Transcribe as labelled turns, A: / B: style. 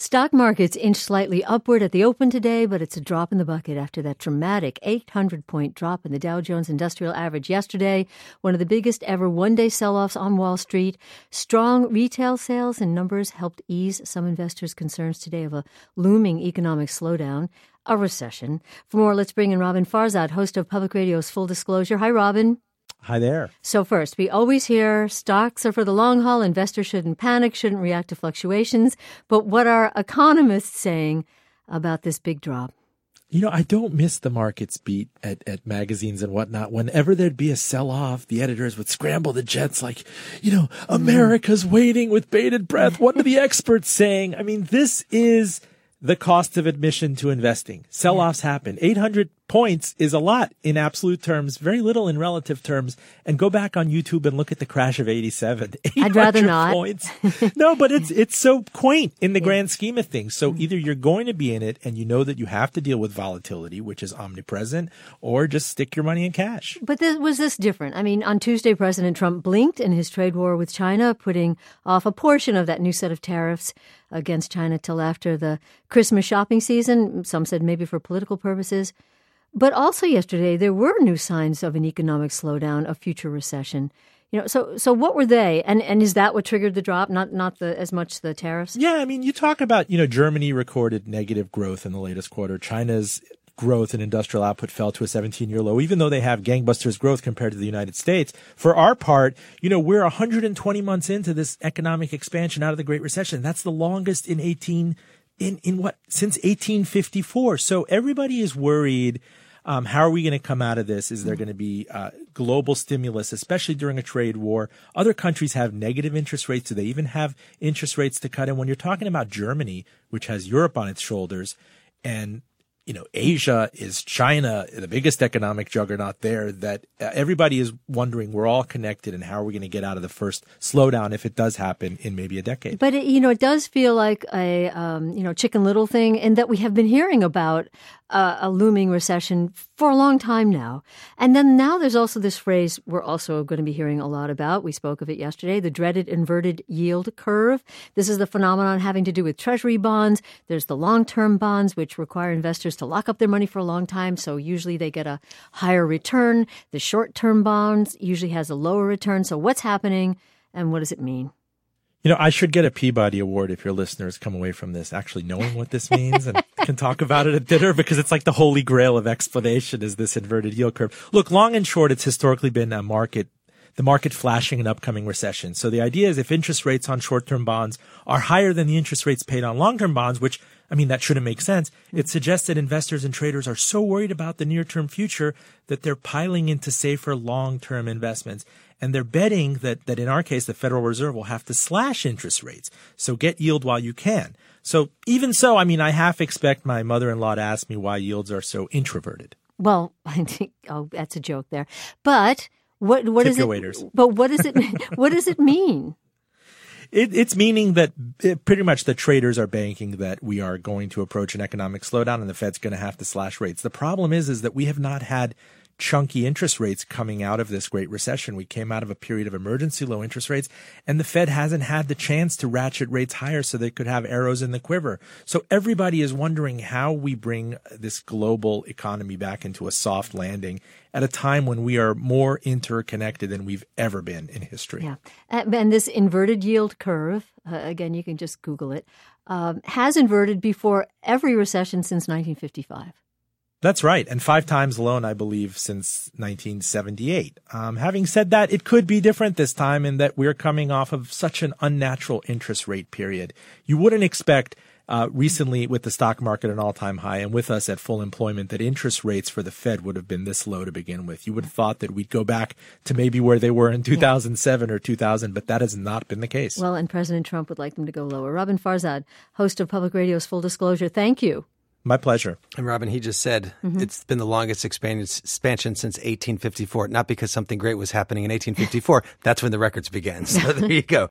A: Stock markets inched slightly upward at the open today, but it's a drop in the bucket after that dramatic 800-point drop in the Dow Jones Industrial Average yesterday, one of the biggest ever one-day sell-offs on Wall Street. Strong retail sales and numbers helped ease some investors' concerns today of a looming economic slowdown, a recession. For more, let's bring in Robin Farzad, host of Public Radio's Full Disclosure. Hi, Robin.
B: Hi there.
A: So first, we always hear stocks are for the long haul. Investors shouldn't panic, shouldn't react to fluctuations. But what are economists saying about this big drop?
B: You know, I don't miss the markets beat at magazines and whatnot. Whenever there'd be a sell-off, the editors would scramble the jets like, America's waiting with bated breath. What are the experts saying? I mean, this is the cost of admission to investing. Sell-offs happen. 800 points is a lot in absolute terms, very little in relative terms. And go back on YouTube and look at the crash of 87.
A: I'd rather not.
B: Points. No, but it's so quaint in the grand scheme of things. So either you're going to be in it and you know that you have to deal with volatility, which is omnipresent, or just stick your money in cash.
A: But was this different? I mean, on Tuesday, President Trump blinked in his trade war with China, putting off a portion of that new set of tariffs against China till after the Christmas shopping season. Some said maybe for political purposes. But also yesterday, there were new signs of an economic slowdown, a future recession. So what were they? And is that what triggered the drop? Not as much the tariffs?
B: Yeah, I mean, you talk about, Germany recorded negative growth in the latest quarter. China's growth in industrial output fell to a 17-year low, even though they have gangbusters growth compared to the United States. For our part, we're 120 months into this economic expansion out of the Great Recession. That's the longest since 1854. So everybody is worried. How are we going to come out of this? Is there going to be global stimulus, especially during a trade war? Other countries have negative interest rates. Do they even have interest rates to cut? And when you're talking about Germany, which has Europe on its shoulders, and Asia is China, the biggest economic juggernaut there, that everybody is wondering, we're all connected, and how are we going to get out of the first slowdown if it does happen in maybe a decade?
A: But, it does feel like a, Chicken Little thing, in that we have been hearing about a looming recession for a long time now. And then now there's also this phrase we're also going to be hearing a lot about. We spoke of it yesterday, the dreaded inverted yield curve. This is the phenomenon having to do with treasury bonds. There's the long-term bonds, which require investors to lock up their money for a long time. So usually they get a higher return. The short-term bonds usually has a lower return. So what's happening and what does it mean?
B: I should get a Peabody Award if your listeners come away from this actually knowing what this means and can talk about it at dinner, because it's like the holy grail of explanation is this inverted yield curve. Look, long and short, it's historically been the market flashing an upcoming recession. So the idea is if interest rates on short-term bonds are higher than the interest rates paid on long-term bonds, which, that shouldn't make sense. It suggests that investors and traders are so worried about the near-term future that they're piling into safer long-term investments. And they're betting that in our case, the Federal Reserve will have to slash interest rates. So get yield while you can. So even so, I half expect my mother-in-law to ask me why yields are so introverted.
A: Well, I think, that's a joke there. But what is it?
B: Waiters.
A: But what does it what does it mean?
B: It's meaning that pretty much the traders are banking that we are going to approach an economic slowdown and the Fed's going to have to slash rates. The problem is that we have not had chunky interest rates coming out of this Great Recession. We came out of a period of emergency low interest rates, and the Fed hasn't had the chance to ratchet rates higher so they could have arrows in the quiver. So everybody is wondering how we bring this global economy back into a soft landing at a time when we are more interconnected than we've ever been in history.
A: Yeah. And this inverted yield curve, again, you can just Google it, has inverted before every recession since 1955.
B: That's right. And 5 times alone, I believe, since 1978. Having said that, it could be different this time in that we're coming off of such an unnatural interest rate period. You wouldn't expect recently with the stock market at an all-time high and with us at full employment that interest rates for the Fed would have been this low to begin with. You would have thought that we'd go back to maybe where they were in 2007 or 2000, but that has not been the case.
A: Well, and President Trump would like them to go lower. Robin Farzad, host of Public Radio's Full Disclosure, thank you.
B: My pleasure.
C: And Robin, he just said it's been the longest expansion since 1854, not because something great was happening in 1854. That's when the records began. So there you go.